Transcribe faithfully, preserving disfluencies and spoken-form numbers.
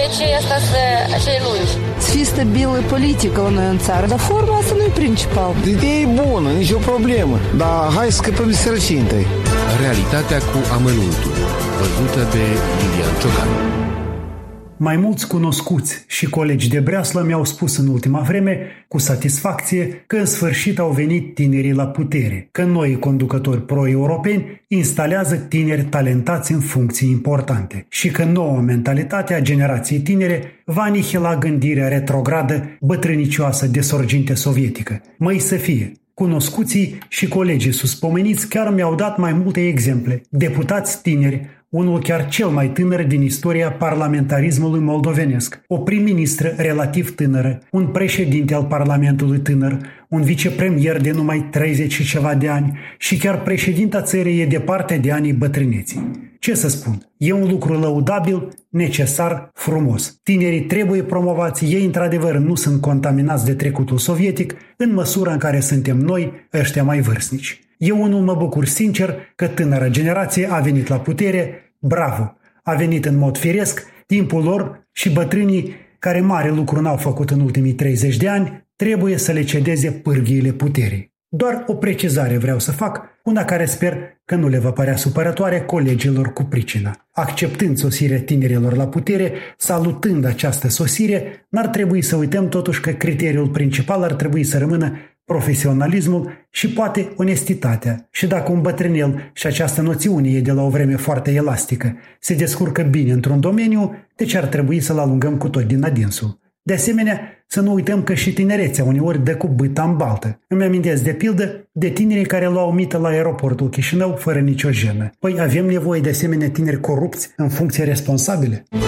obicei asta să cele lungi. Să fie stabilă politică la noi în țară, dar forma asta nu e principal. Ideea e bună, nicio problemă, dar hai să scăpăm de sărăcie întâi. Realitatea cu amănuntul, văzută de Lilian Ciocan. Mai mulți cunoscuți și colegi de breaslă mi-au spus în ultima vreme, cu satisfacție, că în sfârșit au venit tinerii la putere, că noi conducători pro-europeni instalează tineri talentați în funcții importante și că noua mentalitate a generației tinere va anihila gândirea retrogradă, bătrânicioasă de sorginte sovietică. Măi să fie! Cunoscuții și colegii suspomeniți chiar mi-au dat mai multe exemple. Deputați tineri, unul chiar cel mai tânăr din istoria parlamentarismului moldovenesc, o prim-ministră relativ tânără, un președinte al Parlamentului tânăr, un vicepremier de numai treizeci și ceva de ani și chiar președinta țării e departe de anii bătrâneții. Ce să spun? E un lucru lăudabil, necesar, frumos. Tinerii trebuie promovați, ei într-adevăr nu sunt contaminați de trecutul sovietic în măsura în care suntem noi, ăștia mai vârstnici. Eu unul mă bucur sincer că tânăra generație a venit la putere, bravo! A venit în mod firesc, timpul lor și bătrânii care mare lucru n-au făcut în ultimii treizeci de ani trebuie să le cedeze pârghiile puterii. Doar o precizare vreau să fac, una care sper că nu le va părea supărătoare colegilor cu pricina. Acceptând sosirea tinerilor la putere, salutând această sosire, n-ar trebui să uităm totuși că criteriul principal ar trebui să rămână profesionalismul și poate onestitatea. Și dacă un bătrânel, și această noțiune e de la o vreme foarte elastică, se descurcă bine într-un domeniu, deci ar trebui să-l alungăm cu tot din adinsul. De asemenea, să nu uităm că și tinerețea uneori dă cu bâta în baltă. Îmi amintesc de pildă de tinerii care luau mită la aeroportul Chișinău fără nicio jenă. Păi avem nevoie de asemenea tineri corupți în funcție responsabile?